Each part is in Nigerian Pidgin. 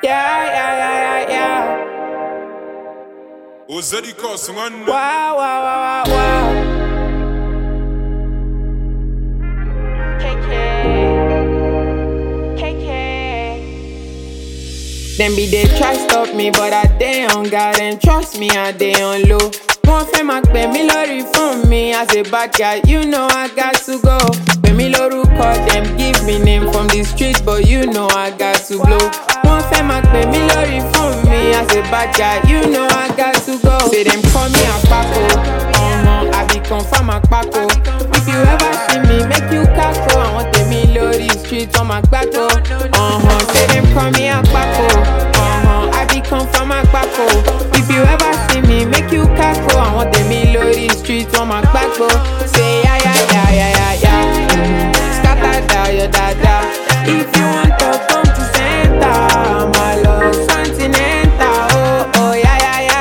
Yeah. Ozedikos, man. Wow. KK. Them be they try stop me, but I dey on guard and trust me, I dey on low. Wọ́n fẹ́ máa pè mí lórí phone me as a bad guy, you know I got to go. Pè mí lórúkọ, them give me name from the street, but you know I got to blow. Wọ́n fẹ́ máa pè mí lórí phone me as a bad guy, you know I got to go. Say them call me Akpako, I be confirm Akpako. If you ever see me, make you kako. I want tèmi lórí street on my Akpako. Say them call me Akpako, I be confirm Akpako. If you ever see me, make you kako. I want tèmi lórí street on my Akpako. Say yeah. Scatter down your dada. If you want to come to center, my love continental. Oh yeah.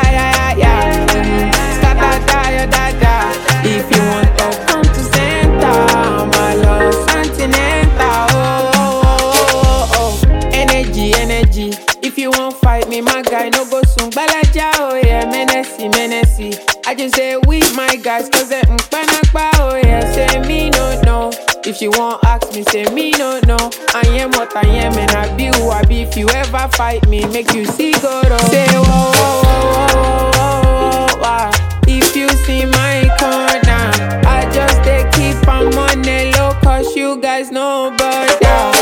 Scatter down your dada. If you want to come to center, my love continental. Oh. Energy. If you won't fight me, my guy, no go soon. Balaja, oh yeah, menacey. I just say with my guys, cause they mpanakba, oh yeah. Say me no. If you won't ask me, say me no. I am what I am and I be who I be. If you ever fight me, make you see God. Say whoa. If you see my corner, I just they keep on money low, cause you guys know about that.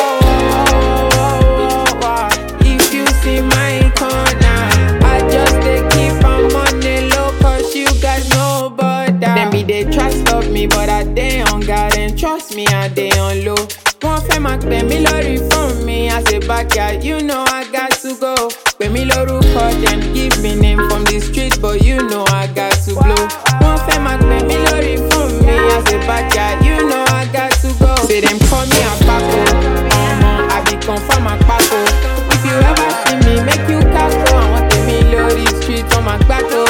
If you see my corner, I just they keep on money low, cause you guys know about that. Them be they try stop me, but I dey on guard and trust me, I dey on low. Wọ́n fẹ́ máa pè mí lórí phone me as a bad guy, you know I got to go. Pè mí lórúkọ, them give me name from the street, but you know I got to blow. Wọ́n fẹ́ máa pè mí lórí phone me as a bad guy, you know I got to go. Say them call me Akpako, I be confirm Akpako. If you ever see me, make you kako. I want tèmi lórí street on my Akpako.